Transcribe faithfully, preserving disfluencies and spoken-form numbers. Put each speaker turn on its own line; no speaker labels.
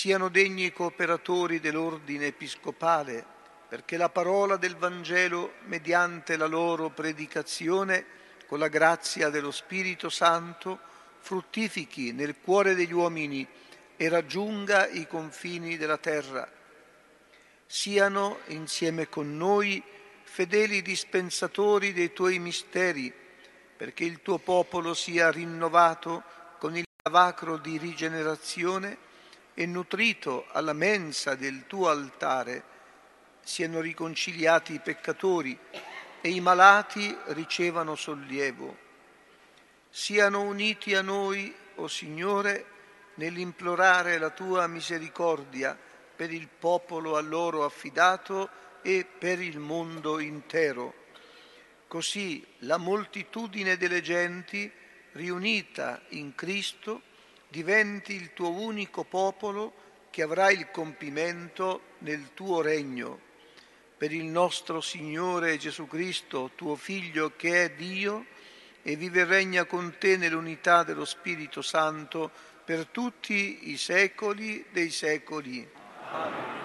siano degni cooperatori dell'ordine episcopale, perché la parola del Vangelo, mediante la loro predicazione, con la grazia dello Spirito Santo, fruttifichi nel cuore degli uomini e raggiunga i confini della terra. Siano insieme con noi fedeli dispensatori dei tuoi misteri, perché il tuo popolo sia rinnovato con il lavacro di rigenerazione e nutrito alla mensa del tuo altare. Siano riconciliati i peccatori e i malati ricevano sollievo. Siano uniti a noi, o Signore, nell'implorare la tua misericordia per il popolo a loro affidato e per il mondo intero. Così la moltitudine delle genti, riunita in Cristo, diventi il tuo unico popolo che avrà il compimento nel tuo regno. Per il nostro Signore Gesù Cristo, tuo Figlio, che è Dio e vive e regna con te nell'unità dello Spirito Santo per tutti i secoli dei secoli. Amen.